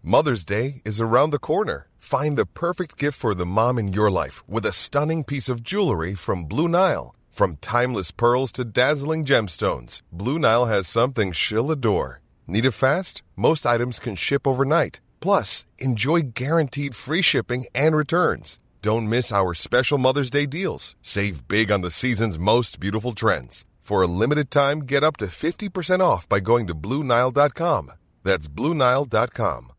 Mother's Day is around the corner. Find the perfect gift for the mom in your life with a stunning piece of jewelry from Blue Nile. From timeless pearls to dazzling gemstones, Blue Nile has something she'll adore. Need it fast? Most items can ship overnight. Plus, enjoy guaranteed free shipping and returns. Don't miss our special Mother's Day deals. Save big on the season's most beautiful trends. For a limited time, get up to 50% off by going to BlueNile.com. That's BlueNile.com.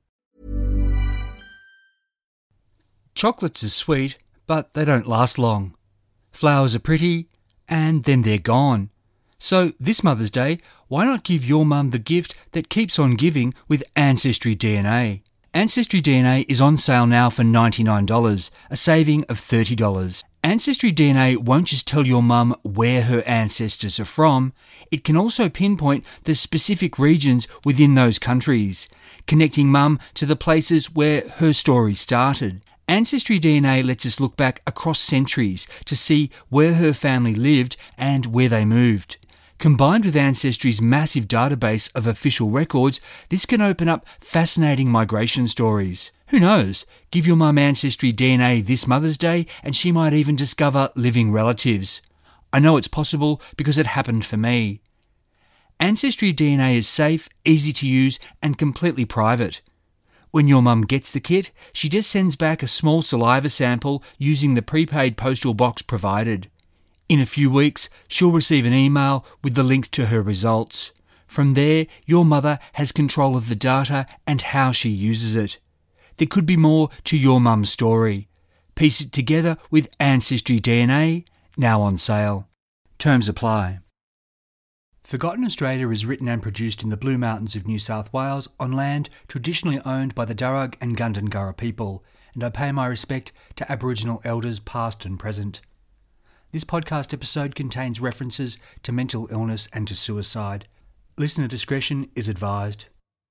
Chocolates are sweet, but they don't last long. Flowers are pretty, and then they're gone. So this Mother's Day, why not give your mum the gift that keeps on giving with Ancestry DNA? Ancestry DNA is on sale now for $99, a saving of $30. Ancestry DNA won't just tell your mum where her ancestors are from, it can also pinpoint the specific regions within those countries, connecting mum to the places where her story started. Ancestry DNA lets us look back across centuries to see where her family lived and where they moved. Combined with Ancestry's massive database of official records, this can open up fascinating migration stories. Who knows? Give your mum Ancestry DNA this Mother's Day and she might even discover living relatives. I know it's possible because it happened for me. Ancestry DNA is safe, easy to use and completely private. When your mum gets the kit, she just sends back a small saliva sample using the prepaid postal box provided. In a few weeks, she'll receive an email with the links to her results. From there, your mother has control of the data and how she uses it. There could be more to your mum's story. Piece it together with Ancestry DNA, now on sale. Terms apply. Forgotten Australia is written and produced in the Blue Mountains of New South Wales on land traditionally owned by the Darug and Gundungurra people, and I pay my respect to Aboriginal elders past and present. This podcast episode contains references to mental illness and to suicide. Listener discretion is advised.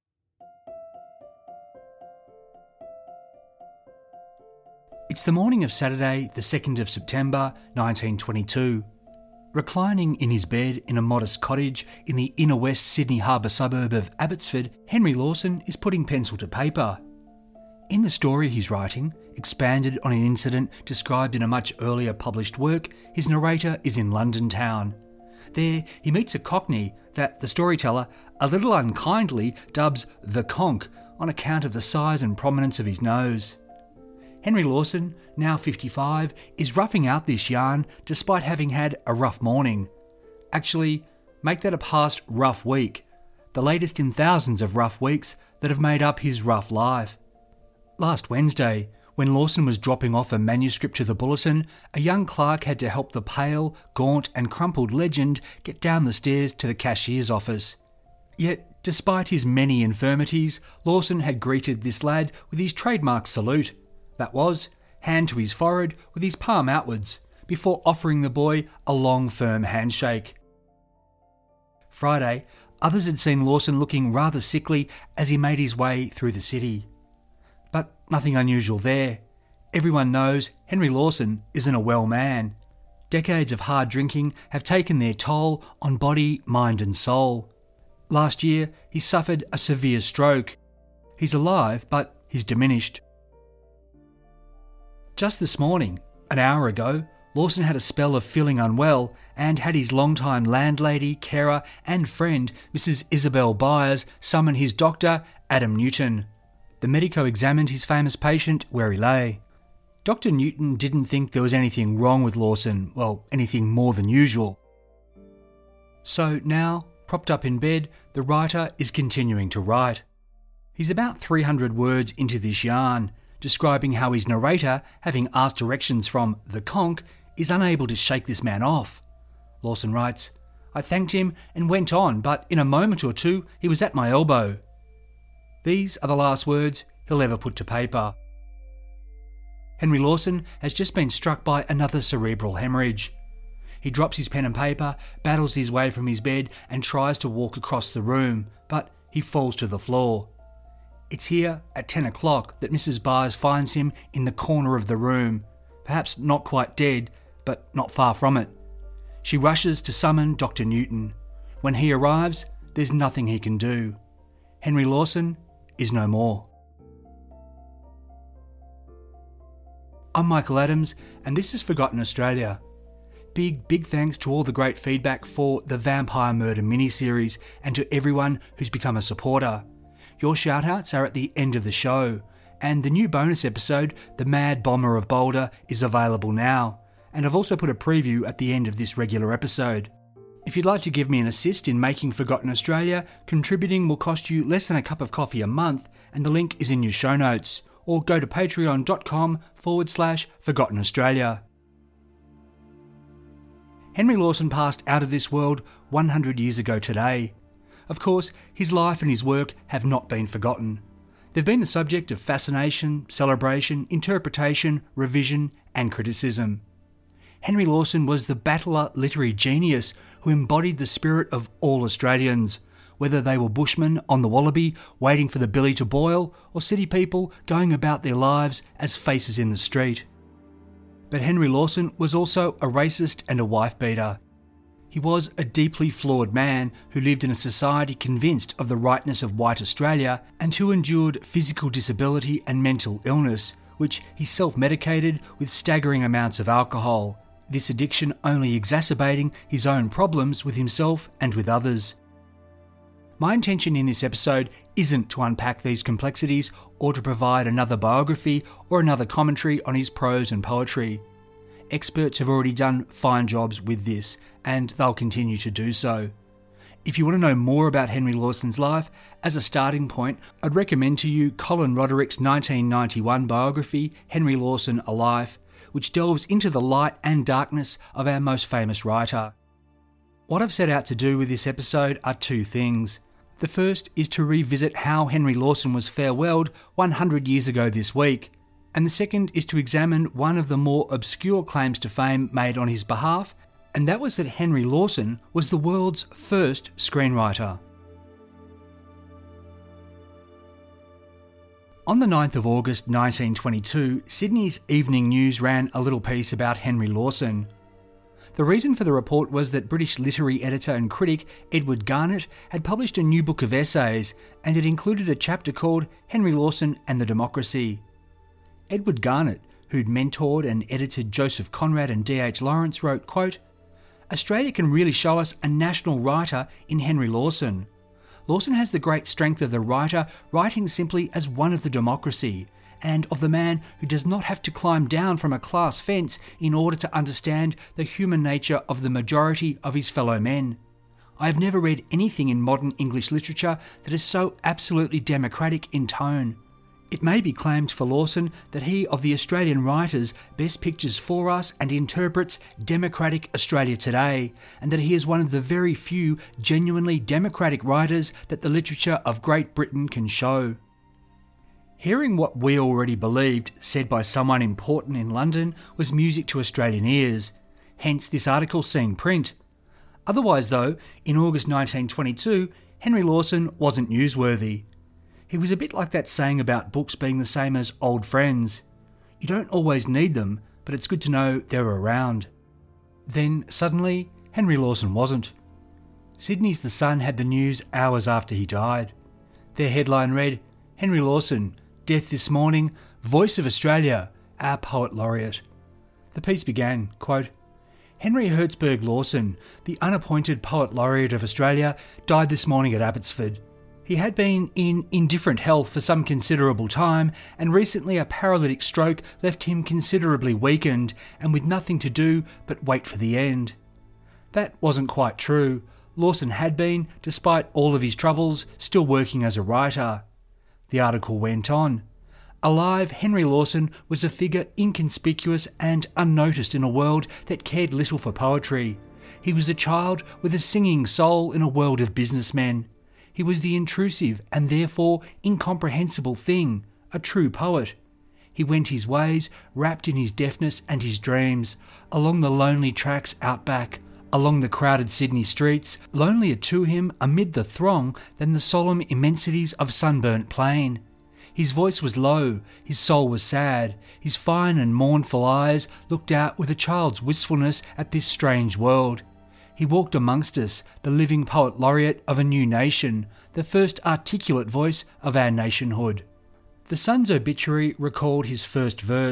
It's the morning of Saturday, the 2nd of September, 1922. Reclining in his bed in a modest cottage in the inner West Sydney harbour suburb of Abbotsford, Henry Lawson is putting pencil to paper. In the story he's writing, expanded on an incident described in a much earlier published work, his narrator is in London town. There, he meets a cockney that the storyteller, a little unkindly, dubs the conch on account of the size and prominence of his nose. Henry Lawson, now 55, is roughing out this yarn despite having had a rough morning. Actually, make that a past rough week, the latest in thousands of rough weeks that have made up his rough life. Last Wednesday, when Lawson was dropping off a manuscript to the Bulletin, a young clerk had to help the pale, gaunt and crumpled legend get down the stairs to the cashier's office. Yet, despite his many infirmities, Lawson had greeted this lad with his trademark salute. That was, hand to his forehead with his palm outwards, before offering the boy a long, firm handshake. Friday, others had seen Lawson looking rather sickly as he made his way through the city. But nothing unusual there. Everyone knows Henry Lawson isn't a well man. Decades of hard drinking have taken their toll on body, mind and soul. Last year, he suffered a severe stroke. He's alive, but he's diminished. Just this morning, an hour ago, Lawson had a spell of feeling unwell and had his long-time landlady, carer and friend, Mrs. Isabel Byers, summon his doctor, Adam Newton. The medico examined his famous patient where he lay. Dr. Newton didn't think there was anything wrong with Lawson, well, anything more than usual. So now, propped up in bed, the writer is continuing to write. He's about 300 words into this yarn, describing how his narrator, having asked directions from the conch, is unable to shake this man off. Lawson writes, "I thanked him and went on, but in a moment or two he was at my elbow." These are the last words he'll ever put to paper. Henry Lawson has just been struck by another cerebral hemorrhage. He drops his pen and paper, battles his way from his bed and tries to walk across the room, but he falls to the floor. It's here at 10 o'clock that Mrs. Byers finds him in the corner of the room, perhaps not quite dead, but not far from it. She rushes to summon Dr. Newton. When he arrives, there's nothing he can do. Henry Lawson is no more. I'm Michael Adams, and this is Forgotten Australia. Big thanks to all the great feedback for the Vampire Murder miniseries and to everyone who's become a supporter. Your shout-outs are at the end of the show, and the new bonus episode, The Mad Bomber of Boulder, is available now, and I've also put a preview at the end of this regular episode. If you'd like to give me an assist in making Forgotten Australia, contributing will cost you less than a cup of coffee a month, and the link is in your show notes, or go to patreon.com/Forgotten Australia. Henry Lawson passed out of this world 100 years ago today. Of course, his life and his work have not been forgotten. They've been the subject of fascination, celebration, interpretation, revision, and criticism. Henry Lawson was the battler literary genius who embodied the spirit of all Australians, whether they were bushmen on the Wallaby waiting for the billy to boil, or city people going about their lives as faces in the street. But Henry Lawson was also a racist and a wife-beater. He was a deeply flawed man who lived in a society convinced of the rightness of white Australia and who endured physical disability and mental illness, which he self-medicated with staggering amounts of alcohol, this addiction only exacerbating his own problems with himself and with others. My intention in this episode isn't to unpack these complexities or to provide another biography or another commentary on his prose and poetry. Experts have already done fine jobs with this, and they'll continue to do so. If you want to know more about Henry Lawson's life, as a starting point, I'd recommend to you Colin Roderick's 1991 biography, Henry Lawson: A Life, which delves into the light and darkness of our most famous writer. What I've set out to do with this episode are two things. The first is to revisit how Henry Lawson was farewelled 100 years ago this week, and the second is to examine one of the more obscure claims to fame made on his behalf, and that was that Henry Lawson was the world's first screenwriter. On the 9th of August 1922, Sydney's Evening News ran a little piece about Henry Lawson. The reason for the report was that British literary editor and critic Edward Garnett had published a new book of essays, and it included a chapter called Henry Lawson and the Democracy. Edward Garnett, who'd mentored and edited Joseph Conrad and D.H. Lawrence, wrote, quote, "Australia can really show us a national writer in Henry Lawson. Lawson has the great strength of the writer writing simply as one of the democracy, and of the man who does not have to climb down from a class fence in order to understand the human nature of the majority of his fellow men. I have never read anything in modern English literature that is so absolutely democratic in tone. It may be claimed for Lawson that he of the Australian writers best pictures for us and interprets democratic Australia today, and that he is one of the very few genuinely democratic writers that the literature of Great Britain can show." Hearing what we already believed said by someone important in London was music to Australian ears, hence this article seeing print. Otherwise though, in August 1922, Henry Lawson wasn't newsworthy. He was a bit like that saying about books being the same as old friends. You don't always need them, but it's good to know they're around. Then, suddenly, Henry Lawson wasn't. Sydney's The Sun had the news hours after he died. Their headline read, "Henry Lawson, death this morning, voice of Australia, our poet laureate." The piece began, quote, "Henry Hertzberg Lawson, the unappointed poet laureate of Australia, died this morning at Abbotsford. He had been in indifferent health for some considerable time, and recently a paralytic stroke left him considerably weakened and with nothing to do but wait for the end." That wasn't quite true. Lawson had been, despite all of his troubles, still working as a writer. The article went on. Alive, Henry Lawson was a figure inconspicuous and unnoticed in a world that cared little for poetry. He was a child with a singing soul in a world of businessmen. He was the intrusive and therefore incomprehensible thing, a true poet. He went his ways, wrapped in his deafness and his dreams, along the lonely tracks out back, along the crowded Sydney streets, lonelier to him amid the throng than the solemn immensities of sunburnt plain. His voice was low, his soul was sad, his fine and mournful eyes looked out with a child's wistfulness at this strange world. He walked amongst us, the living poet laureate of a new nation, the first articulate voice of our nationhood. The Sun's obituary recalled his first verse,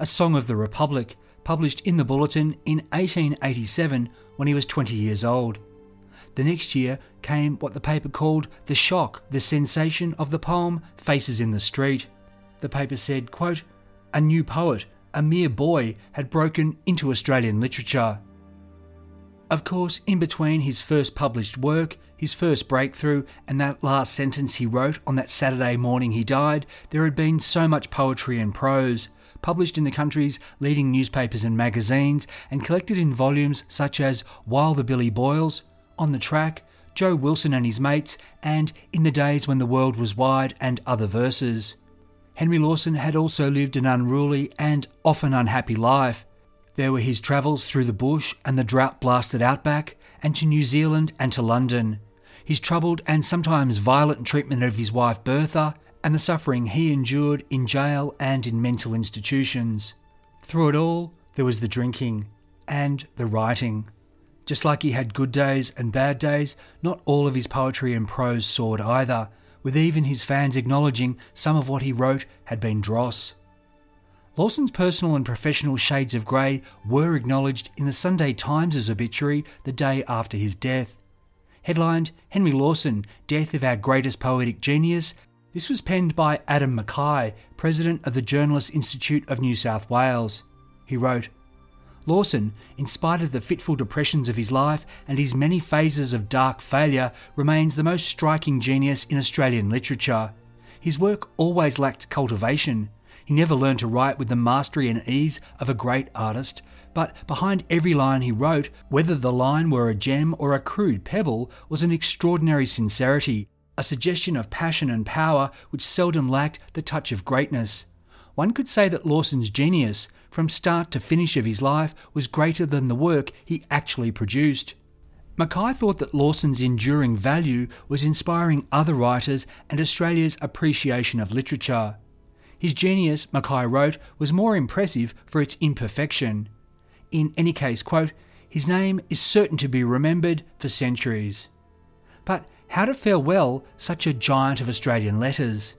A Song of the Republic, published in the Bulletin in 1887 when he was 20 years old. The next year came what the paper called the shock, the sensation of the poem Faces in the Street. The paper said, quote, "A new poet, a mere boy, had broken into Australian literature." Of course, in between his first published work, his first breakthrough, and that last sentence he wrote on that Saturday morning he died, there had been so much poetry and prose, published in the country's leading newspapers and magazines, and collected in volumes such as While the Billy Boils, On the Track, Joe Wilson and His Mates, and In the Days When the World Was Wide, and other verses. Henry Lawson had also lived an unruly and often unhappy life. There were his travels through the bush and the drought-blasted outback, and to New Zealand and to London, his troubled and sometimes violent treatment of his wife Bertha, and the suffering he endured in jail and in mental institutions. Through it all, there was the drinking and the writing. Just like he had good days and bad days, not all of his poetry and prose soared either, with even his fans acknowledging some of what he wrote had been dross. Lawson's personal and professional shades of grey were acknowledged in the Sunday Times' obituary the day after his death. Headlined, "Henry Lawson, Death of Our Greatest Poetic Genius," this was penned by Adam Mackay, president of the Journalists' Institute of New South Wales. He wrote, "Lawson, in spite of the fitful depressions of his life and his many phases of dark failure, remains the most striking genius in Australian literature. His work always lacked cultivation. He never learned to write with the mastery and ease of a great artist, but behind every line he wrote, whether the line were a gem or a crude pebble, was an extraordinary sincerity, a suggestion of passion and power which seldom lacked the touch of greatness. One could say that Lawson's genius, from start to finish of his life, was greater than the work he actually produced." Mackay thought that Lawson's enduring value was inspiring other writers and Australia's appreciation of literature. His genius, Mackay wrote, was more impressive for its imperfection. In any case, quote, "His name is certain to be remembered for centuries." But how to farewell such a giant of Australian letters?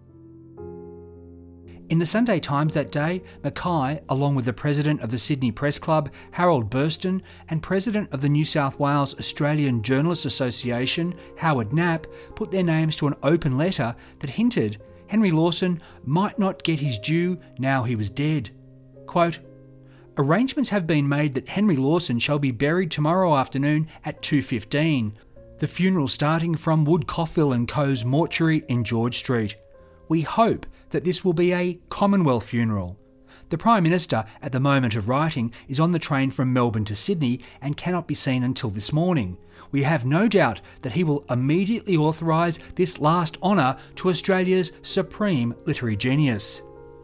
In the Sunday Times that day, Mackay, along with the president of the Sydney Press Club, Harold Burston, and president of the New South Wales Australian Journalists Association, Howard Knapp, put their names to an open letter that hinted Henry Lawson might not get his due now he was dead. Quote, "Arrangements have been made that Henry Lawson shall be buried tomorrow afternoon at 2:15, the funeral starting from Wood Coffell and Co.'s mortuary in George Street. We hope that this will be a Commonwealth funeral. The Prime Minister, at the moment of writing, is on the train from Melbourne to Sydney and cannot be seen until this morning. We have no doubt that he will immediately authorise this last honour to Australia's supreme literary genius."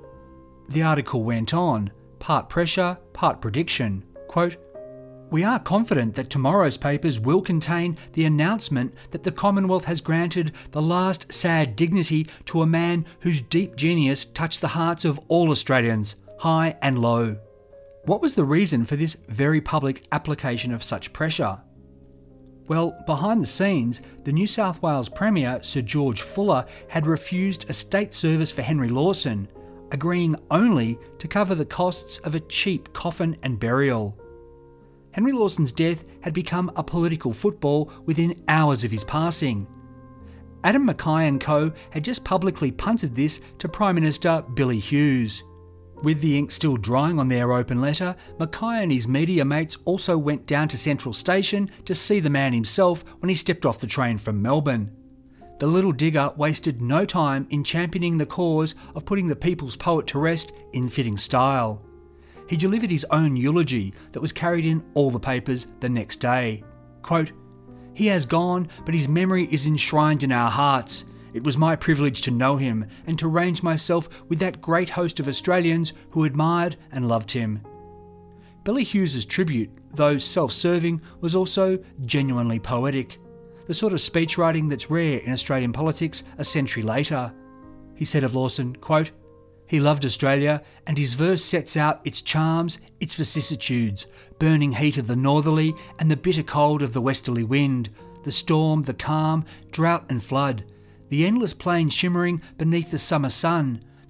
The article went on, part pressure, part prediction. Quote, "We are confident that tomorrow's papers will contain the announcement that the Commonwealth has granted the last sad dignity to a man whose deep genius touched the hearts of all Australians, high and low." What was the reason for this very public application of such pressure? Well, behind the scenes, the New South Wales Premier, Sir George Fuller, had refused a state service for Henry Lawson, agreeing only to cover the costs of a cheap coffin and burial. Henry Lawson's death had become a political football within hours of his passing. Adam Mackay and Co. had just publicly punted this to Prime Minister Billy Hughes. With the ink still drying on their open letter, Mackay and his media mates also went down to Central Station to see the man himself when he stepped off the train from Melbourne. The little digger wasted no time in championing the cause of putting the people's poet to rest in fitting style. He delivered his own eulogy that was carried in all the papers the next day. Quote, "He has gone, but his memory is enshrined in our hearts. It was my privilege to know him and to range myself with that great host of Australians who admired and loved him." Billy Hughes's tribute, though self-serving, was also genuinely poetic, the sort of speech writing that's rare in Australian politics a century later. He said of Lawson, quote, "He loved Australia, and his verse sets out its charms, its vicissitudes, burning heat of the northerly and the bitter cold of the westerly wind, the storm, the calm, drought and flood, the endless plain shimmering beneath the summer sun,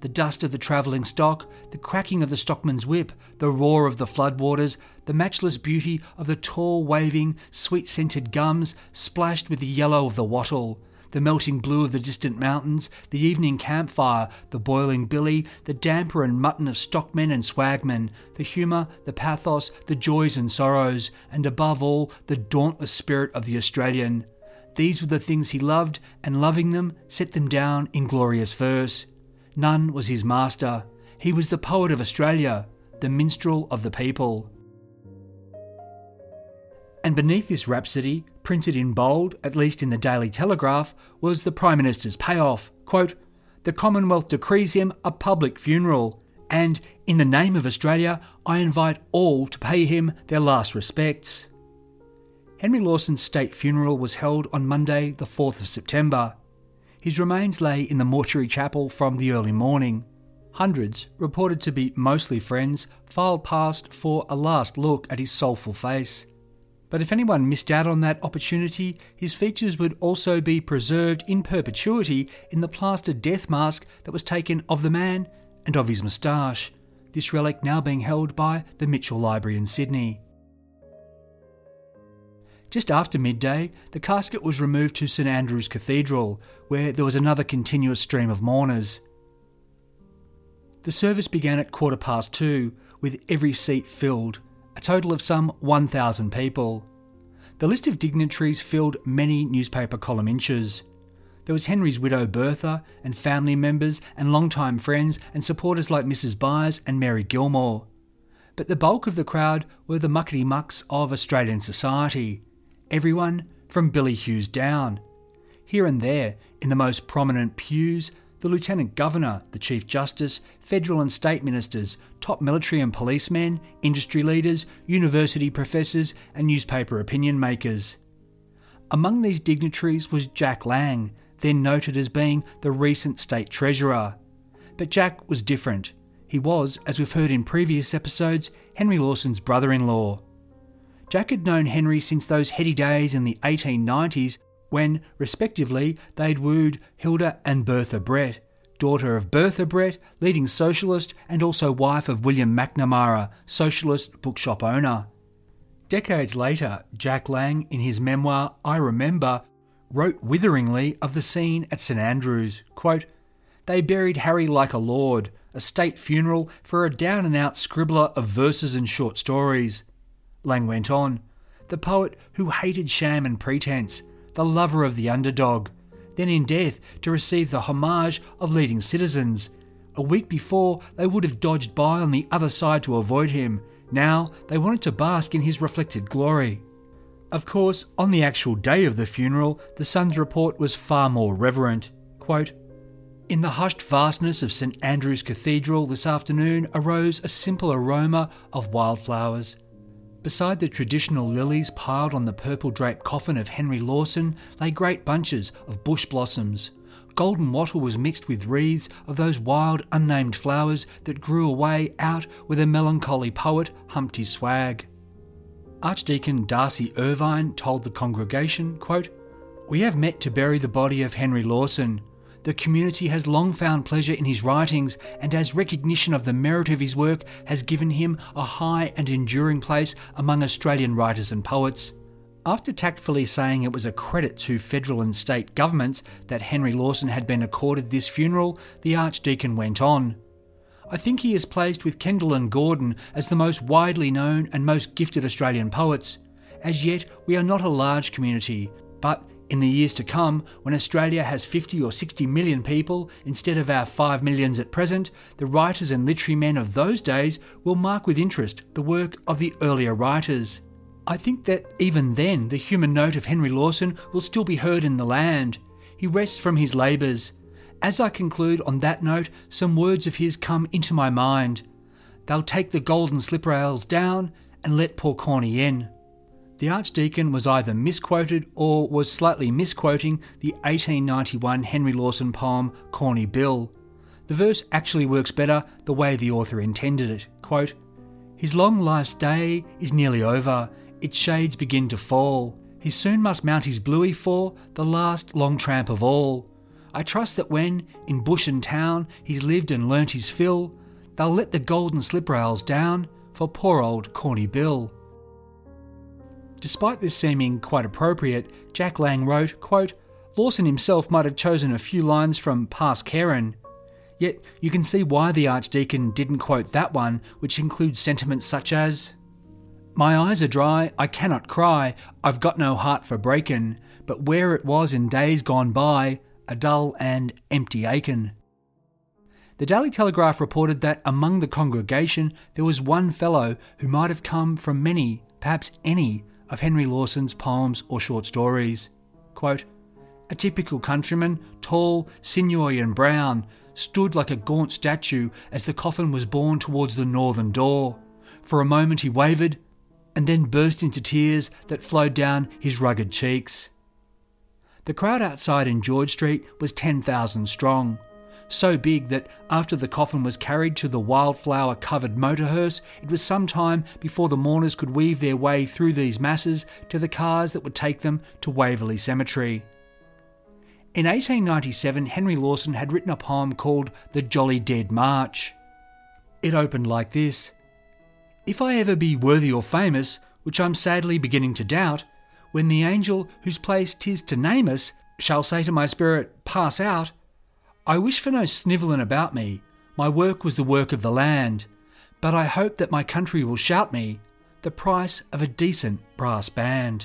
the dust of the travelling stock, the cracking of the stockman's whip, the roar of the floodwaters, the matchless beauty of the tall, waving, sweet-scented gums splashed with the yellow of the wattle, the melting blue of the distant mountains, the evening campfire, the boiling billy, the damper and mutton of stockmen and swagmen, the humour, the pathos, the joys and sorrows, and above all, the dauntless spirit of the Australian. These were the things he loved, and loving them, set them down in glorious verse. None was his master. He was the poet of Australia, the minstrel of the people. And beneath this rhapsody, printed in bold, at least in the Daily Telegraph, was the Prime Minister's payoff. Quote, "The Commonwealth decrees him a public funeral, and, in the name of Australia, I invite all to pay him their last respects." Henry Lawson's state funeral was held on Monday, the 4th of September. His remains lay in the mortuary chapel from the early morning. Hundreds, reported to be mostly friends, filed past for a last look at his soulful face. But if anyone missed out on that opportunity, his features would also be preserved in perpetuity in the plastered death mask that was taken of the man and of his moustache, this relic now being held by the Mitchell Library in Sydney. Just after midday, the casket was removed to St Andrew's Cathedral, where there was another continuous stream of mourners. The service began at 2:15, with every seat filled, a total of some 1,000 people. The list of dignitaries filled many newspaper column inches. There was Henry's widow Bertha, and family members and long-time friends and supporters like Mrs Byers and Mary Gilmore. But the bulk of the crowd were the muckety-mucks of Australian society. Everyone from Billy Hughes down. Here and there, in the most prominent pews, the Lieutenant Governor, the Chief Justice, federal and state ministers, top military and policemen, industry leaders, university professors and newspaper opinion makers. Among these dignitaries was Jack Lang, then noted as being the recent State Treasurer. But Jack was different. He was, as we've heard in previous episodes, Henry Lawson's brother-in-law. Jack had known Henry since those heady days in the 1890s when, respectively, they'd wooed Hilda and Bertha Brett, daughter of Bertha Brett, leading socialist and also wife of William McNamara, socialist bookshop owner. Decades later, Jack Lang, in his memoir I Remember, wrote witheringly of the scene at St Andrews, quote, "They buried Harry like a lord, a state funeral for a down-and-out scribbler of verses and short stories." Lang went on, "The poet who hated sham and pretense, the lover of the underdog, then in death to receive the homage of leading citizens. A week before, they would have dodged by on the other side to avoid him. Now they wanted to bask in his reflected glory." Of course, on the actual day of the funeral, the Sun's report was far more reverent. Quote, "In the hushed vastness of St Andrew's Cathedral this afternoon arose a simple aroma of wildflowers. Beside the traditional lilies piled on the purple-draped coffin of Henry Lawson lay great bunches of bush blossoms. Golden wattle was mixed with wreaths of those wild, unnamed flowers that grew away out where the melancholy poet humped his swag." Archdeacon Darcy Irvine told the congregation, quote, "We have met to bury the body of Henry Lawson. The community has long found pleasure in his writings, and as recognition of the merit of his work has given him a high and enduring place among Australian writers and poets." After tactfully saying it was a credit to federal and state governments that Henry Lawson had been accorded this funeral, the Archdeacon went on, "I think he is placed with Kendall and Gordon as the most widely known and most gifted Australian poets. As yet, we are not a large community, but in the years to come, when Australia has 50 or 60 million people instead of our 5 millions at present, the writers and literary men of those days will mark with interest the work of the earlier writers. I think that even then the human note of Henry Lawson will still be heard in the land. He rests from his labours. As I conclude on that note, some words of his come into my mind. They'll take the golden slip rails down and let poor Corny in." The Archdeacon was either misquoted or was slightly misquoting the 1891 Henry Lawson poem Corny Bill. The verse actually works better the way the author intended it. Quote, "His long life's day is nearly over, its shades begin to fall. He soon must mount his bluey for the last long tramp of all. I trust that when, in bush and town, he's lived and learnt his fill, they'll let the golden slip rails down for poor old Corny Bill. Despite this seeming quite appropriate, Jack Lang wrote, quote, Lawson himself might have chosen a few lines from Past Karen. Yet you can see why the Archdeacon didn't quote that one, which includes sentiments such as, My eyes are dry, I cannot cry, I've got no heart for breakin', but where it was in days gone by, a dull and empty achin'. The Daily Telegraph reported that among the congregation there was one fellow who might have come from many, perhaps any, of Henry Lawson's poems or short stories. Quote, A typical countryman, tall, sinewy and brown, stood like a gaunt statue as the coffin was borne towards the northern door. For a moment he wavered, and then burst into tears that flowed down his rugged cheeks. The crowd outside in George Street was 10,000 strong, so big that after the coffin was carried to the wildflower-covered motor hearse, it was some time before the mourners could weave their way through these masses to the cars that would take them to Waverley Cemetery. In 1897, Henry Lawson had written a poem called The Jolly Dead March. It opened like this: If I ever be worthy or famous, which I'm sadly beginning to doubt, when the angel whose place 'tis to name us shall say to my spirit, pass out, I wish for no snivelling about me, my work was the work of the land, but I hope that my country will shout me the price of a decent brass band.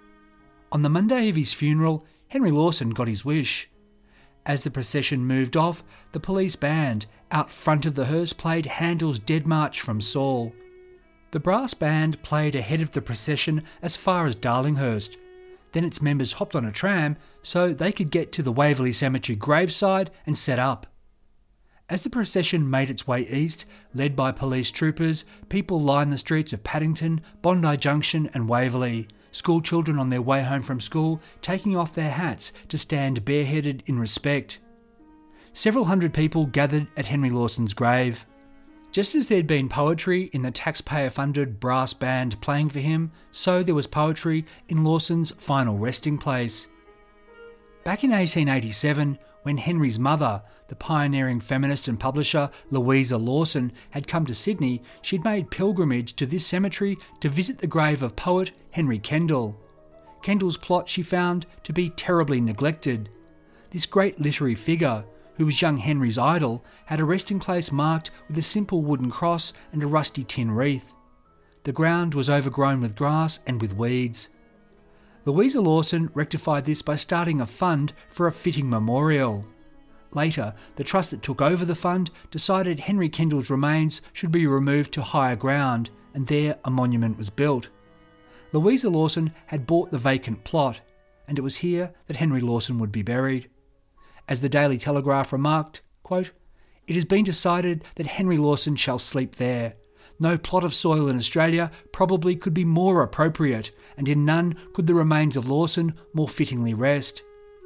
On the Monday of his funeral, Henry Lawson got his wish. As the procession moved off, the police band out front of the hearse played Handel's Dead March from Saul. The brass band played ahead of the procession as far as Darlinghurst. Then its members hopped on a tram so they could get to the Waverley Cemetery graveside and set up. As the procession made its way east, led by police troopers, people lined the streets of Paddington, Bondi Junction and Waverley, school children on their way home from school taking off their hats to stand bareheaded in respect. Several hundred people gathered at Henry Lawson's grave. Just as there'd been poetry in the taxpayer-funded brass band playing for him, so there was poetry in Lawson's final resting place. Back in 1887, when Henry's mother, the pioneering feminist and publisher Louisa Lawson, had come to Sydney, she'd made pilgrimage to this cemetery to visit the grave of poet Henry Kendall. Kendall's plot she found to be terribly neglected. This great literary figure, who was young Henry's idol, had a resting place marked with a simple wooden cross and a rusty tin wreath. The ground was overgrown with grass and with weeds. Louisa Lawson rectified this by starting a fund for a fitting memorial. Later, the trust that took over the fund decided Henry Kendall's remains should be removed to higher ground, and there a monument was built. Louisa Lawson had bought the vacant plot, and it was here that Henry Lawson would be buried. As the Daily Telegraph remarked, quote, It has been decided that Henry Lawson shall sleep there. No plot of soil in Australia probably could be more appropriate, and in none could the remains of Lawson more fittingly rest.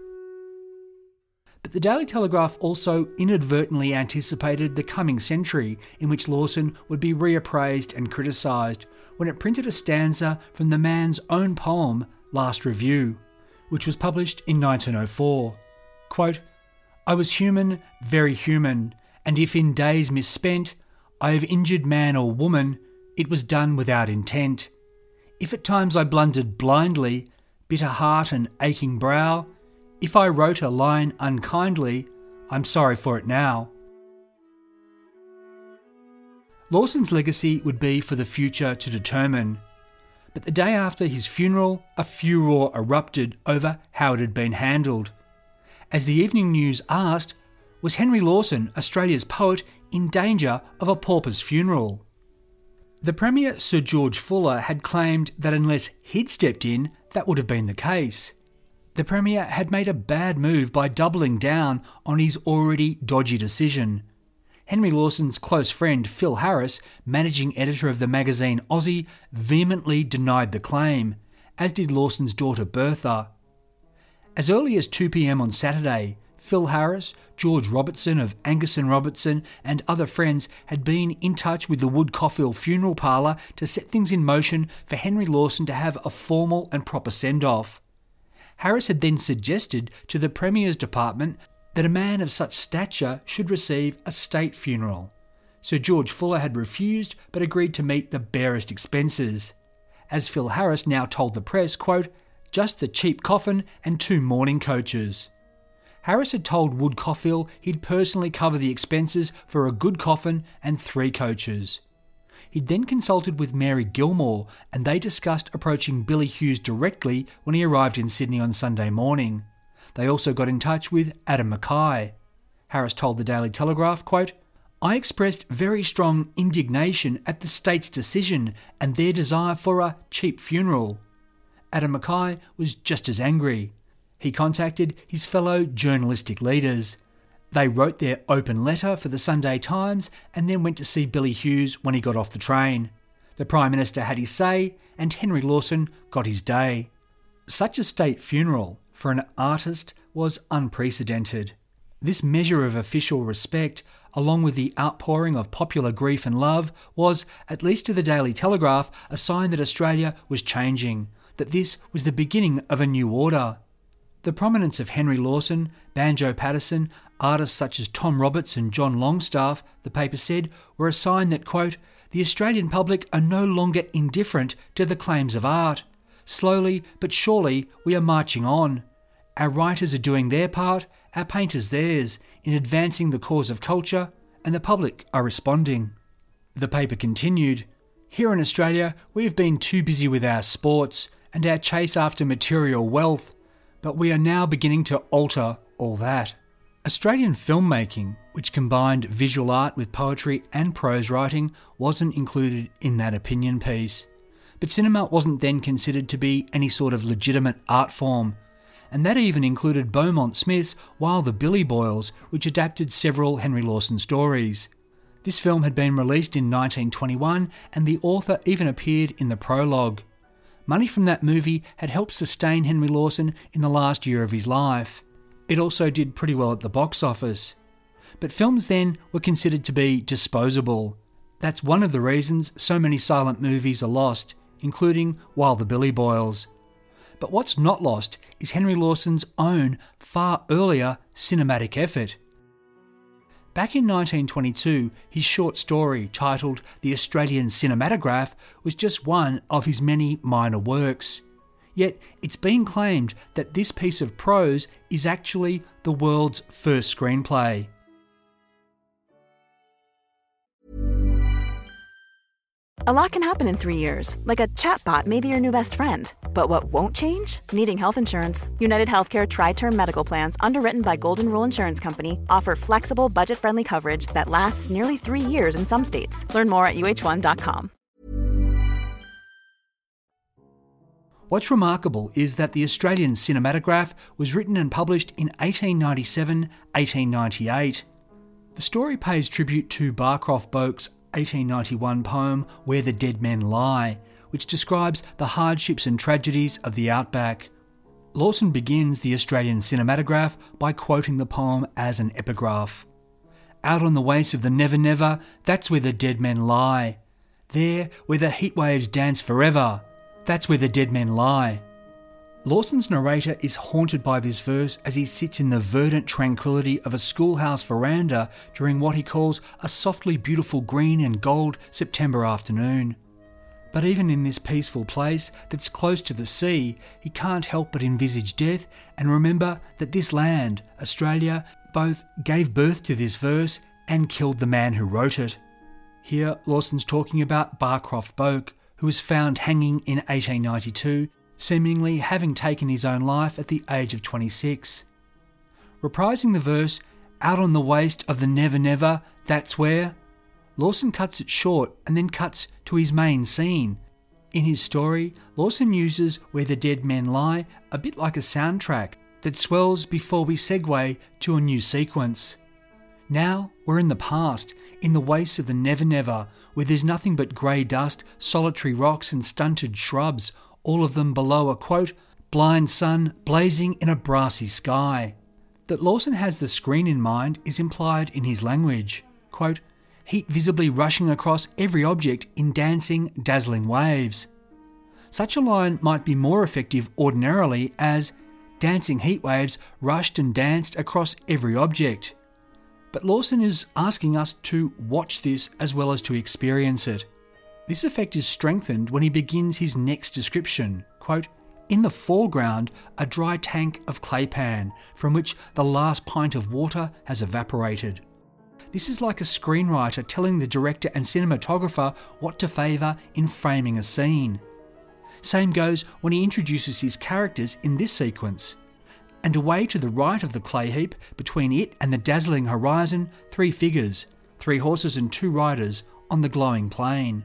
But the Daily Telegraph also inadvertently anticipated the coming century in which Lawson would be reappraised and criticised when it printed a stanza from the man's own poem, Last Review, which was published in 1904. Quote, I was human, very human, and if in days misspent I have injured man or woman, it was done without intent. If at times I blundered blindly, bitter heart and aching brow, if I wrote a line unkindly, I'm sorry for it now. Lawson's legacy would be for the future to determine. But the day after his funeral, a furore erupted over how it had been handled. As the Evening News asked, was Henry Lawson, Australia's poet, in danger of a pauper's funeral? The Premier Sir George Fuller had claimed that unless he'd stepped in, that would have been the case. The Premier had made a bad move by doubling down on his already dodgy decision. Henry Lawson's close friend Phil Harris, managing editor of the magazine Aussie, vehemently denied the claim, as did Lawson's daughter Bertha. As early as 2 p.m. on Saturday, Phil Harris, George Robertson of Angus and Robertson and other friends had been in touch with the Wood Coffill funeral parlour to set things in motion for Henry Lawson to have a formal and proper send-off. Harris had then suggested to the Premier's department that a man of such stature should receive a state funeral. Sir George Fuller had refused but agreed to meet the barest expenses. As Phil Harris now told the press, quote, "Just a cheap coffin and 2 mourning coaches." Harris had told Wood Coffield he'd personally cover the expenses for a good coffin and 3 coaches. He'd then consulted with Mary Gilmore and they discussed approaching Billy Hughes directly when he arrived in Sydney on Sunday morning. They also got in touch with Adam Mackay. Harris told the Daily Telegraph, quote, "I expressed very strong indignation at the state's decision and their desire for a cheap funeral." Adam Mackay was just as angry. He contacted his fellow journalistic leaders. They wrote their open letter for the Sunday Times and then went to see Billy Hughes when he got off the train. The Prime Minister had his say and Henry Lawson got his day. Such a state funeral for an artist was unprecedented. This measure of official respect, along with the outpouring of popular grief and love, was, at least to the Daily Telegraph, a sign that Australia was changing, that this was the beginning of a new order. The prominence of Henry Lawson, Banjo Paterson, artists such as Tom Roberts and John Longstaff, the paper said, were a sign that, quote, "the Australian public are no longer indifferent to the claims of art. Slowly but surely we are marching on. Our writers are doing their part, our painters theirs, in advancing the cause of culture, and the public are responding." The paper continued, "Here in Australia we have been too busy with our sports and our chase after material wealth, but we are now beginning to alter all that." Australian filmmaking, which combined visual art with poetry and prose writing, wasn't included in that opinion piece. But cinema wasn't then considered to be any sort of legitimate art form, and that even included Beaumont Smith's While the Billy Boils, which adapted several Henry Lawson stories. This film had been released in 1921, and the author even appeared in the prologue. Money from that movie had helped sustain Henry Lawson in the last year of his life. It also did pretty well at the box office. But films then were considered to be disposable. That's one of the reasons so many silent movies are lost, including While the Billy Boils. But what's not lost is Henry Lawson's own, far earlier cinematic effort. Back in 1922, his short story titled The Australian Cinematograph was just one of his many minor works. Yet it's been claimed that this piece of prose is actually the world's first screenplay. A lot can happen in 3 years, like a chatbot may be your new best friend. But what won't change? Needing health insurance. United Healthcare Tri-Term Medical Plans, underwritten by Golden Rule Insurance Company, offer flexible, budget-friendly coverage that lasts nearly 3 years in some states. Learn more at UH1.com. What's remarkable is that the Australian Cinematograph was written and published in 1897-1898. The story pays tribute to Barcroft Boak's 1891 poem Where the Dead Men Lie, which describes the hardships and tragedies of the outback. Lawson begins the Australian Cinematograph by quoting the poem as an epigraph. "Out on the wastes of the Never Never, that's where the dead men lie. There, where the heat waves dance forever, that's where the dead men lie." Lawson's narrator is haunted by this verse as he sits in the verdant tranquility of a schoolhouse veranda during what he calls a softly beautiful green and gold September afternoon. But even in this peaceful place that's close to the sea, he can't help but envisage death and remember that this land, Australia, both gave birth to this verse and killed the man who wrote it. Here, Lawson's talking about Barcroft Boak, who was found hanging in 1892, seemingly having taken his own life at the age of 26. Reprising the verse, "Out on the waste of the Never Never, that's where," Lawson cuts it short and then cuts to his main scene. In his story, Lawson uses Where the Dead Men Lie a bit like a soundtrack that swells before we segue to a new sequence. Now we're in the past, in the wastes of the Never Never, where there's nothing but grey dust, solitary rocks and stunted shrubs, all of them below a, quote, "blind sun blazing in a brassy sky." That Lawson has the screen in mind is implied in his language. Quote, "heat visibly rushing across every object in dancing, dazzling waves." Such a line might be more effective ordinarily as, dancing heatwaves rushed and danced across every object. But Lawson is asking us to watch this as well as to experience it. This effect is strengthened when he begins his next description, quote, "In the foreground, a dry tank of claypan from which the last pint of water has evaporated." This is like a screenwriter telling the director and cinematographer what to favour in framing a scene. Same goes when he introduces his characters in this sequence. And away to the right of the clay heap, between it and the dazzling horizon, 3 figures, 3 horses and 2 riders on the glowing plain.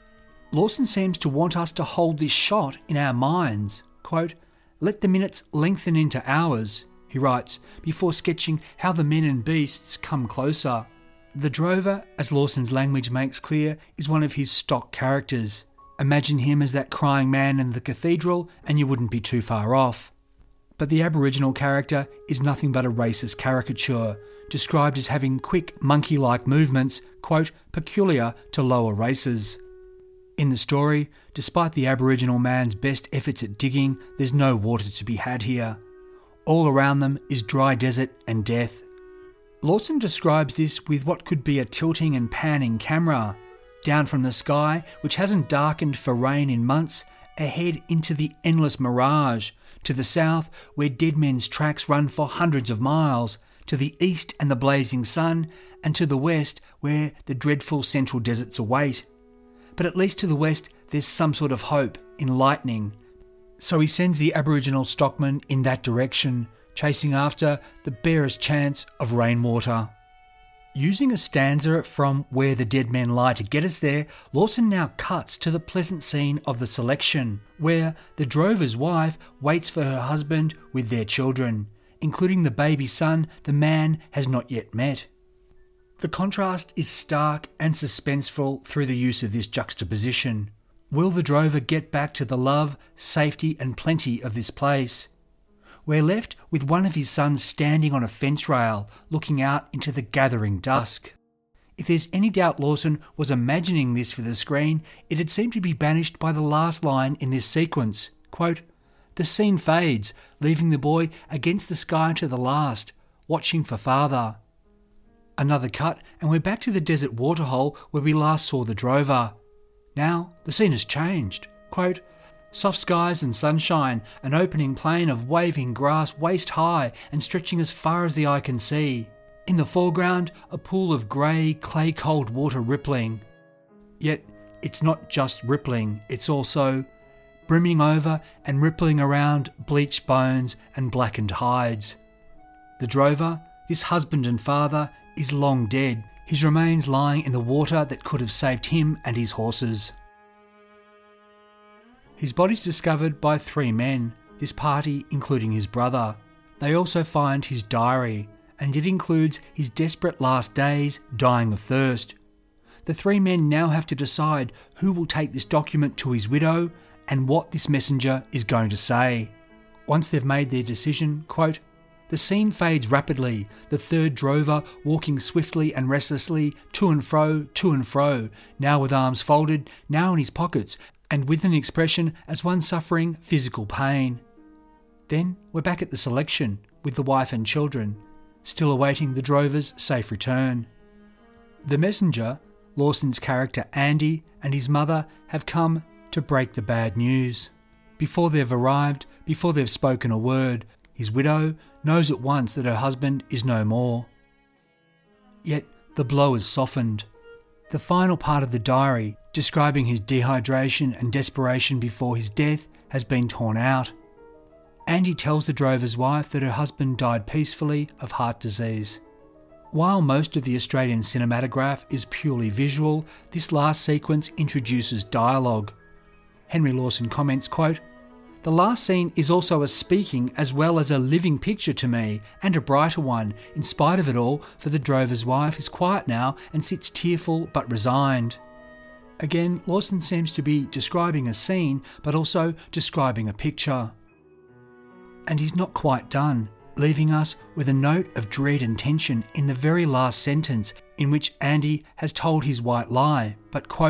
Lawson seems to want us to hold this shot in our minds. Quote, "Let the minutes lengthen into hours," he writes, before sketching how the men and beasts come closer. The drover, as Lawson's language makes clear, is one of his stock characters. Imagine him as that crying man in the cathedral and you wouldn't be too far off. But the Aboriginal character is nothing but a racist caricature, described as having quick monkey-like movements, quote, "peculiar to lower races." In the story, despite the Aboriginal man's best efforts at digging, there's no water to be had here. All around them is dry desert and death. Lawson describes this with what could be a tilting and panning camera, down from the sky, which hasn't darkened for rain in months, ahead into the endless mirage, to the south where dead men's tracks run for hundreds of miles, to the east and the blazing sun, and to the west where the dreadful central deserts await. But at least to the west there's some sort of hope, enlightening. So he sends the Aboriginal stockman in that direction, chasing after the barest chance of rainwater. Using a stanza from Where the Dead Men Lie to get us there, Lawson now cuts to the pleasant scene of the selection, where the drover's wife waits for her husband with their children, including the baby son the man has not yet met. The contrast is stark and suspenseful through the use of this juxtaposition. Will the drover get back to the love, safety and plenty of this place? We're left with one of his sons standing on a fence rail, looking out into the gathering dusk. If there's any doubt Lawson was imagining this for the screen, it'd seem to be banished by the last line in this sequence. Quote, "The scene fades, leaving the boy against the sky to the last, watching for father." Another cut, and we're back to the desert waterhole where we last saw the drover. Now the scene has changed. Quote, "Soft skies and sunshine, an opening plain of waving grass waist high and stretching as far as the eye can see. In the foreground, a pool of grey, clay-cold water rippling." Yet it's not just rippling, it's also brimming over and rippling around bleached bones and blackened hides. The drover, this husband and father, is long dead, his remains lying in the water that could have saved him and his horses. His body's discovered by 3 men, this party including his brother. They also find his diary, and it includes his desperate last days dying of thirst. The 3 men now have to decide who will take this document to his widow and what this messenger is going to say. Once they've made their decision, quote, "The scene fades rapidly, the third drover walking swiftly and restlessly to and fro, now with arms folded, now in his pockets, and with an expression as one suffering physical pain." Then we're back at the selection, with the wife and children, still awaiting the drover's safe return. The messenger, Lawson's character Andy, and his mother have come to break the bad news. Before they've arrived, before they've spoken a word, his widow knows at once that her husband is no more. Yet the blow is softened. The final part of the diary, describing his dehydration and desperation before his death, has been torn out. Andy tells the drover's wife that her husband died peacefully of heart disease. While most of the Australian cinematograph is purely visual, this last sequence introduces dialogue. Henry Lawson comments, quote, "The last scene is also a speaking as well as a living picture to me, and a brighter one, in spite of it all, for the drover's wife is quiet now and sits tearful but resigned." Again, Lawson seems to be describing a scene, but also describing a picture. And he's not quite done, leaving us with a note of dread and tension in the very last sentence, in which Andy has told his white lie, but, quote,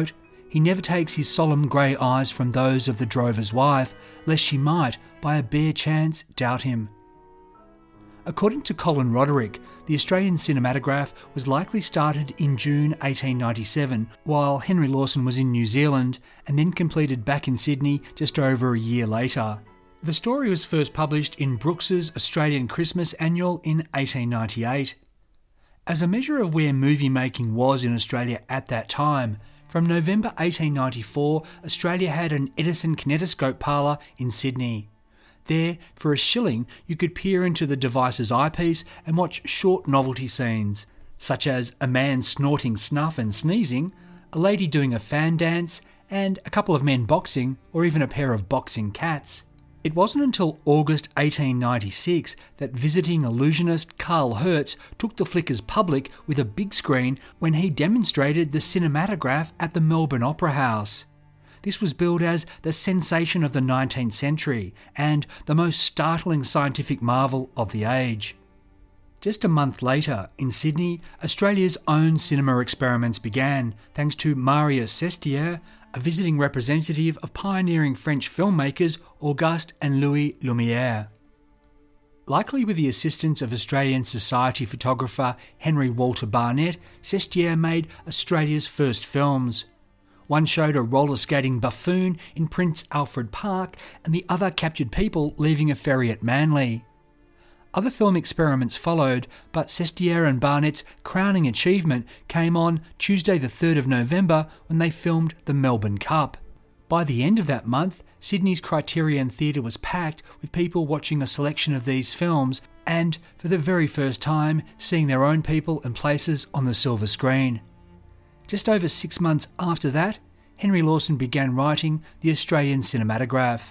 he never takes his solemn grey eyes from those of the drover's wife, lest she might, by a bare chance, doubt him. According to Colin Roderick, the Australian cinematograph was likely started in June 1897 while Henry Lawson was in New Zealand, and then completed back in Sydney just over a year later. The story was first published in Brooks's Australian Christmas Annual in 1898. As a measure of where movie making was in Australia at that time, from November 1894, Australia had an Edison kinetoscope parlour in Sydney. There, for $1, you could peer into the device's eyepiece and watch short novelty scenes, such as a man snorting snuff and sneezing, a lady doing a fan dance, and a couple of men boxing, or even a pair of boxing cats. It wasn't until August 1896 that visiting illusionist Carl Hertz took the flickers public with a big screen when he demonstrated the cinematograph at the Melbourne Opera House. This was billed as the sensation of the 19th century and the most startling scientific marvel of the age. Just a month later, in Sydney, Australia's own cinema experiments began, thanks to Marius Sestier, a visiting representative of pioneering French filmmakers Auguste and Louis Lumière. Likely with the assistance of Australian Society photographer Henry Walter Barnett, Sestier made Australia's first films. One showed a roller skating buffoon in Prince Alfred Park, and the other captured people leaving a ferry at Manly. Other film experiments followed, but Sestier and Barnett's crowning achievement came on Tuesday the 3rd of November when they filmed the Melbourne Cup. By the end of that month, Sydney's Criterion Theatre was packed with people watching a selection of these films and, for the very first time, seeing their own people and places on the silver screen. Just over 6 months after that, Henry Lawson began writing the Australian Cinematograph.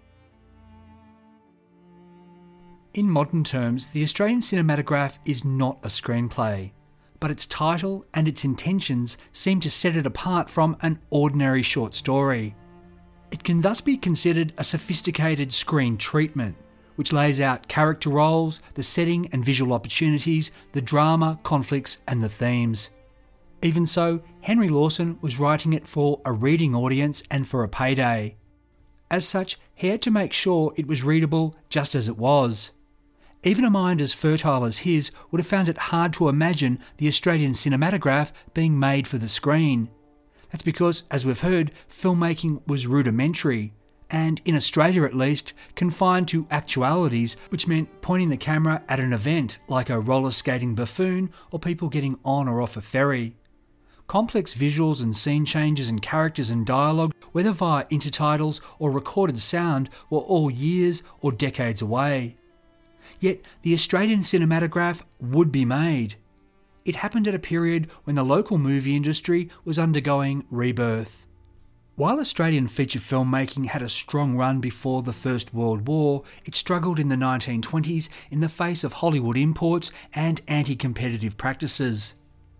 In modern terms, the Australian Cinematograph is not a screenplay, but its title and its intentions seem to set it apart from an ordinary short story. It can thus be considered a sophisticated screen treatment, which lays out character roles, the setting and visual opportunities, the drama, conflicts and the themes. Even so, Henry Lawson was writing it for a reading audience and for a payday. As such, he had to make sure it was readable just as it was. Even a mind as fertile as his would have found it hard to imagine the Australian Cinematograph being made for the screen. That's because, as we've heard, filmmaking was rudimentary, and in Australia at least, confined to actualities, which meant pointing the camera at an event like a roller skating buffoon or people getting on or off a ferry. Complex visuals and scene changes and characters and dialogue, whether via intertitles or recorded sound, were all years or decades away. Yet the Australian Cinematograph would be made. It happened at a period when the local movie industry was undergoing rebirth. While Australian feature filmmaking had a strong run before the First World War, it struggled in the 1920s in the face of Hollywood imports and anti-competitive practices.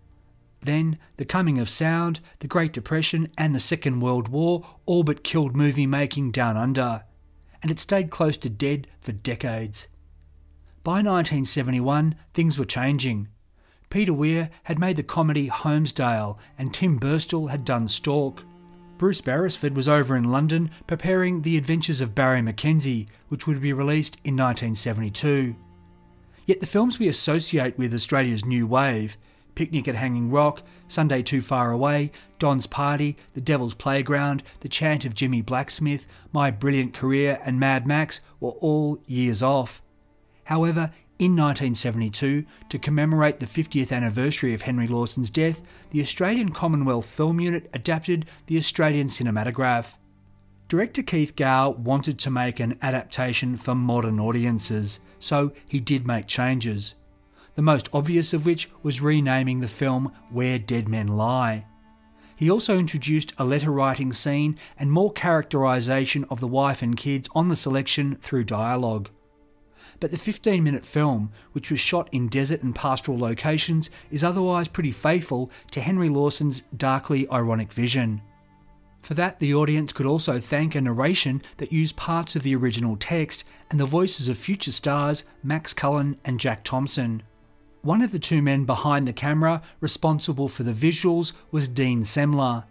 Then, the coming of sound, the Great Depression and the Second World War all but killed movie making down under, and it stayed close to dead for decades. By 1971, things were changing. Peter Weir had made the comedy Holmesdale and Tim Burstall had done Stork. Bruce Beresford was over in London preparing The Adventures of Barry Mackenzie, which would be released in 1972. Yet the films we associate with Australia's new wave, Picnic at Hanging Rock, Sunday Too Far Away, Don's Party, The Devil's Playground, The Chant of Jimmy Blacksmith, My Brilliant Career and Mad Max were all years off. However, in 1972, to commemorate the 50th anniversary of Henry Lawson's death, the Australian Commonwealth Film Unit adapted the Australian Cinematograph. Director Keith Gow wanted to make an adaptation for modern audiences, so he did make changes. The most obvious of which was renaming the film Where Dead Men Lie. He also introduced a letter-writing scene and more characterisation of the wife and kids on the selection through dialogue. But the 15-minute film, which was shot in desert and pastoral locations, is otherwise pretty faithful to Henry Lawson's darkly ironic vision. For that, the audience could also thank a narration that used parts of the original text and the voices of future stars Max Cullen and Jack Thompson. One of the two men behind the camera responsible for the visuals was Dean Semler.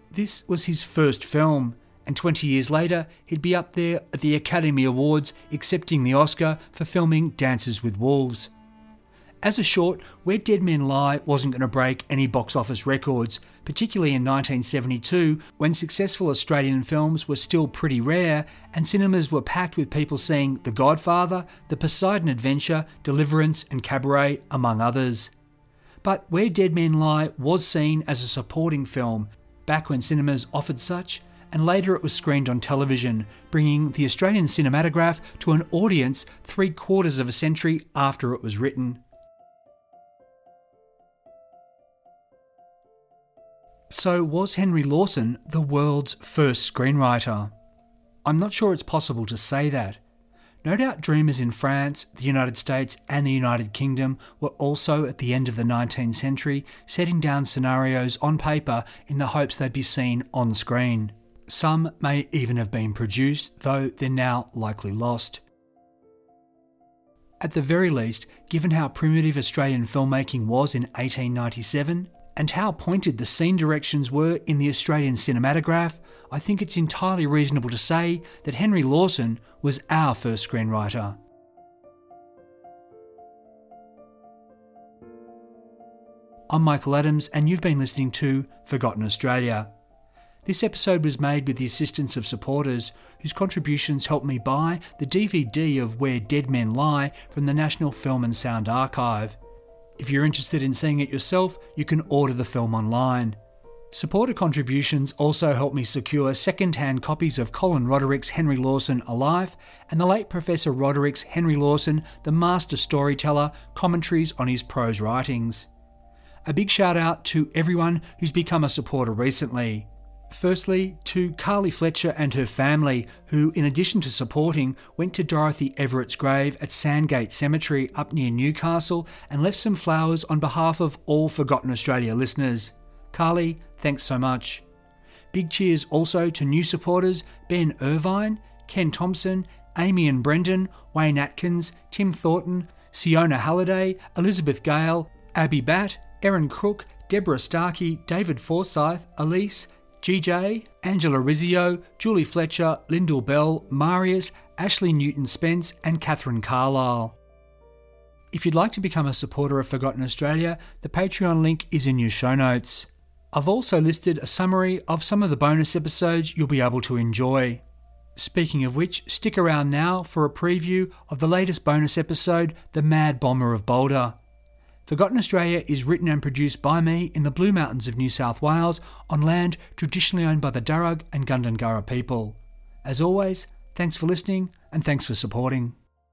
This was his first film, and 20 years later he'd be up there at the Academy Awards accepting the Oscar for filming Dances with Wolves. As a short, Where Dead Men Lie wasn't going to break any box office records, particularly in 1972 when successful Australian films were still pretty rare and cinemas were packed with people seeing The Godfather, The Poseidon Adventure, Deliverance and Cabaret, among others. But Where Dead Men Lie was seen as a supporting film back when cinemas offered such, and later it was screened on television, bringing the Australian cinematograph to an audience 3/4 of a century after it was written. So was Henry Lawson the world's first screenwriter? I'm not sure it's possible to say that. No doubt dreamers in France, the United States and the United Kingdom were also at the end of the 19th century setting down scenarios on paper in the hopes they'd be seen on screen. Some may even have been produced, though they're now likely lost. At the very least, given how primitive Australian filmmaking was in 1897, and how pointed the scene directions were in the Australian cinematograph, I think it's entirely reasonable to say that Henry Lawson was our first screenwriter. I'm Michael Adams, and you've been listening to Forgotten Australia. This episode was made with the assistance of supporters whose contributions helped me buy the DVD of Where Dead Men Lie from the National Film and Sound Archive. If you're interested in seeing it yourself, you can order the film online. Supporter contributions also helped me secure second-hand copies of Colin Roderick's Henry Lawson Alive and the late Professor Roderick's Henry Lawson, the Master Storyteller, commentaries on his prose writings. A big shout out to everyone who's become a supporter recently. Firstly, to Carly Fletcher and her family, who, in addition to supporting, went to Dorothy Everett's grave at Sandgate Cemetery up near Newcastle and left some flowers on behalf of all Forgotten Australia listeners. Carly, thanks so much. Big cheers also to new supporters Ben Irvine, Ken Thompson, Amy and Brendan, Wayne Atkins, Tim Thornton, Siona Halliday, Elizabeth Gale, Abby Batt, Erin Crook, Deborah Starkey, David Forsyth, Elise, GJ, Angela Rizzio, Julie Fletcher, Lyndall Bell, Marius, Ashley Newton-Spence and Catherine Carlisle. If you'd like to become a supporter of Forgotten Australia, the Patreon link is in your show notes. I've also listed a summary of some of the bonus episodes you'll be able to enjoy. Speaking of which, stick around now for a preview of the latest bonus episode, The Mad Bomber of Boulder. Forgotten Australia is written and produced by me in the Blue Mountains of New South Wales on land traditionally owned by the Darug and Gundungurra people. As always, thanks for listening and thanks for supporting.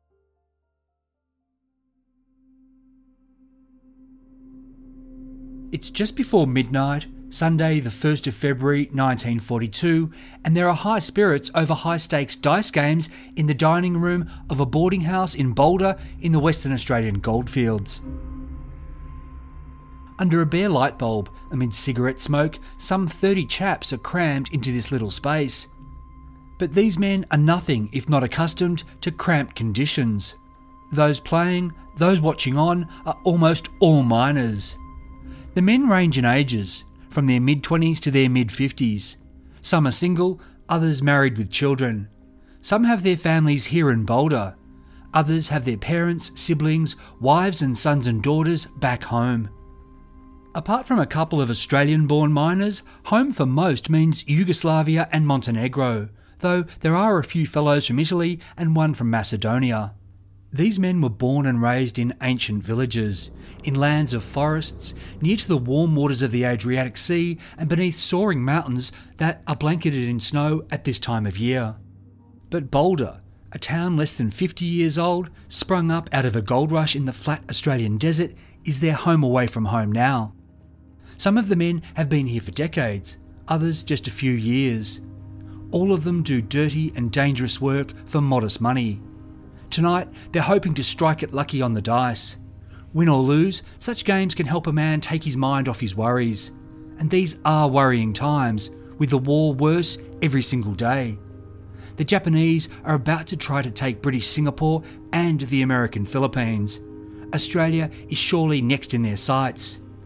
It's just before midnight, Sunday the 1st of February 1942, and there are high spirits over high-stakes dice games in the dining room of a boarding house in Boulder in the Western Australian goldfields. Under a bare light bulb, amid cigarette smoke, some 30 chaps are crammed into this little space. But these men are nothing if not accustomed to cramped conditions. Those playing, those watching on, are almost all minors. The men range in ages, from their mid-20s to their mid-50s. Some are single, others married with children. Some have their families here in Boulder. Others have their parents, siblings, wives and sons and daughters back home. Apart from a couple of Australian-born miners, home for most means Yugoslavia and Montenegro, though there are a few fellows from Italy and one from Macedonia. These men were born and raised in ancient villages, in lands of forests, near to the warm waters of the Adriatic Sea and beneath soaring mountains that are blanketed in snow at this time of year. But Boulder, a town less than 50 years old, sprung up out of a gold rush in the flat Australian desert, is their home away from home now. Some of the men have been here for decades, others just a few years. All of them do dirty and dangerous work for modest money. Tonight, they're hoping to strike it lucky on the dice. Win or lose, such games can help a man take his mind off his worries. And these are worrying times, with the war worse every single day. The Japanese are about to try to take British Singapore and the American Philippines. Australia is surely next in their sights.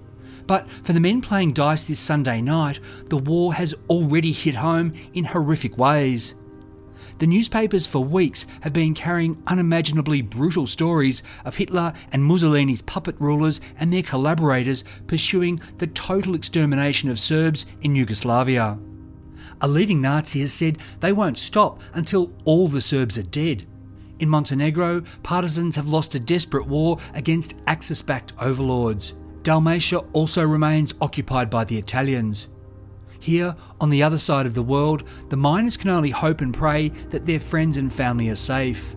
But for the men playing dice this Sunday night, the war has already hit home in horrific ways. The newspapers for weeks have been carrying unimaginably brutal stories of Hitler and Mussolini's puppet rulers and their collaborators pursuing the total extermination of Serbs in Yugoslavia. A leading Nazi has said they won't stop until all the Serbs are dead. In Montenegro, partisans have lost a desperate war against Axis-backed overlords. Dalmatia also remains occupied by the Italians. Here, on the other side of the world, the miners can only hope and pray that their friends and family are safe.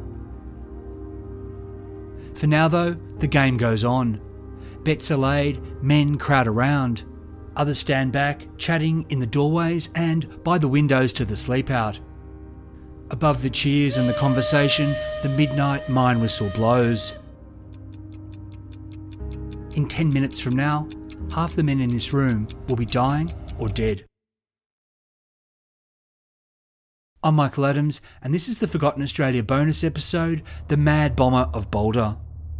For now though, the game goes on. Bets are laid, men crowd around. Others stand back, chatting in the doorways and by the windows to the sleep out. Above the cheers and the conversation, the midnight mine whistle blows. In 10 minutes from now, half the men in this room will be dying or dead. I'm Michael Adams, and this is the Forgotten Australia bonus episode, The Mad Bomber of Boulder.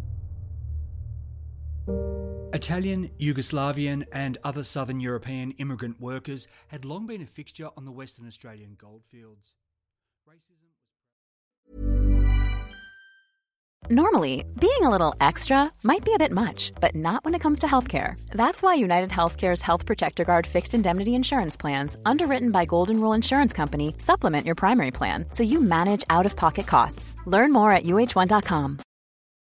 Italian, Yugoslavian and other southern European immigrant workers had long been a fixture on the Western Australian goldfields. Normally, being a little extra might be a bit much, but not when it comes to healthcare. That's why United Healthcare's Health Protector Guard fixed indemnity insurance plans, underwritten by Golden Rule Insurance Company, supplement your primary plan so you manage out-of-pocket costs. Learn more at uh1.com.